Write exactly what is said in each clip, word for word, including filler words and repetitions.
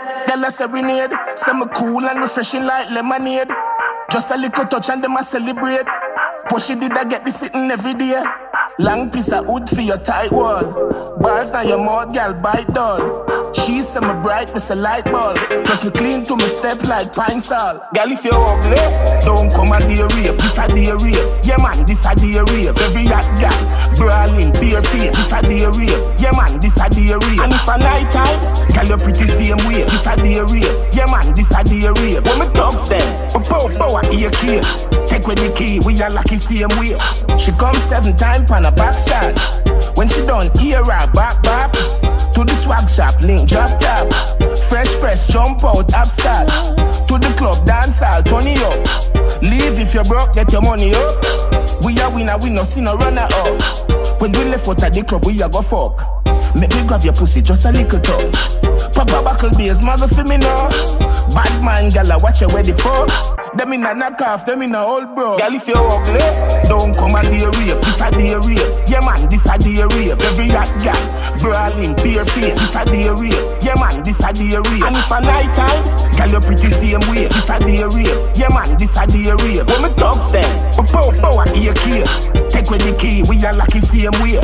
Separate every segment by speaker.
Speaker 1: Girl a serenade, say me cool and refreshing like lemonade. Just a little touch and them a celebrate. Pushy did I get this sitting every day. Long piece of wood for your tight wall. Bars now your mouth, girl, bite dull. She say me bright, me say light ball. Plus me clean to me step like pine salt. Girl, if you're ugly, don't come and the rave. This a the rave. Yeah man, this a the rave. Every hot girl, brawling, bare face. This a the rave. Yeah man, this a the rave. And if a night time, girl, you pretty same way. This a the rave. Yeah man, this a the rave. When me talks them, we pow pow at your key. Take with the key, we are lucky same way. She come seven times on a back shot. When she done ear her back back to the swag shop, link drop top. Fresh fresh jump out upstart. To the club dance all turn it up. Leave if you're broke, get your money up. We are winner, we no see no runner up. When we left out at the club, we a go fuck. Make me grab your pussy, just a little touch. Papa buckle beers, mother for me now. Bad man, gala, watch you ready for. Them in a knock off, them in a old bro. Girl, if you're ugly, don't come and the rave. This a the rave. Yeah man, this a the rave. Every hot girl, brawling, bare face. This a the rave. Yeah man, this a the rave. And if a night time, girl, you pretty same way. This a the rave. Yeah man, this a the rave. When me talks them, we pow pow at your key. Take with the key, we are lucky same way.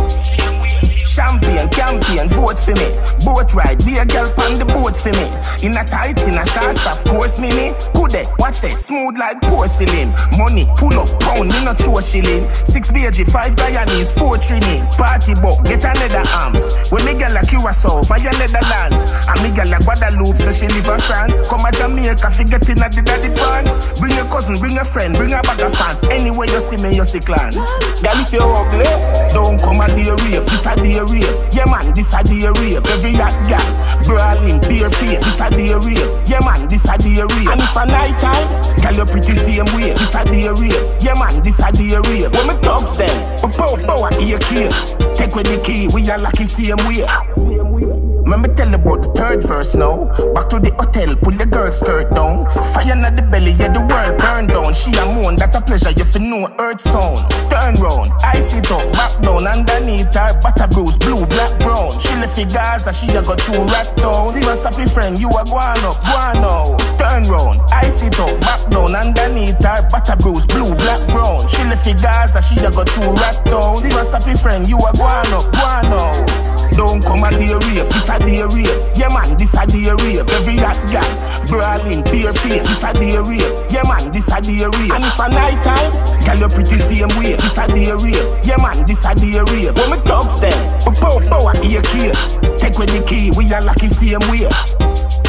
Speaker 1: Champion, campaign, vote for me. Boat ride, be a girl on the boat for me. In a tights, in a shorts, of course, me me. Good day, watch that, smooth like porcelain. Money, pull up, pound, me not show shilling. Six B G, five Guyanese, four Trini. Party book, get another arms. When me girl like Curacao, via Netherlands. And me girl like Guadeloupe, so she live in France. Come a Jamaica, forget in a the daddy pants. Bring your cousin, bring a friend, bring a bag of fans. Anywhere you see me, you see clans. Girl, if you're ugly, don't come at the rave. This a the rave. Yeah man, this a the rave. Every hot girl, brawling, bare face. This a the rave. Yeah man, this a the rave. And if a night time, girl you pretty same way. This a the rave. Yeah man, this a the rave. When me talks them, we pow pow at your key. Take with the key, we are lucky same way. Let me tell about the third verse now. Back to the hotel, pull the girl skirt down. Fire in the belly, yeah, the world burn down. She a moan, that a pleasure, you fi know earth sound. Turn round, I sit up, back down. Underneath her, butter bruise, blue, black, brown. She left the Gaza, she a go through rat town. See my stoppy friend, you a go on up, go on now. Turn round, I sit up, back down. Underneath her, butter bruise, blue, black, brown. She left the Gaza, she a go through rat town. See my stoppy friend, you a go on up, go on now. Don't come at the rave, this a the rave. Yeah man, this a the rave. Every hot girl, brawling, bare face. This a the rave. Yeah man, this a the rave. And if a night time, girl you pretty same way. This a the rave. Yeah man, this a the rave. When me talks them, we pow pow at your key. Take with the key, we are lucky same way.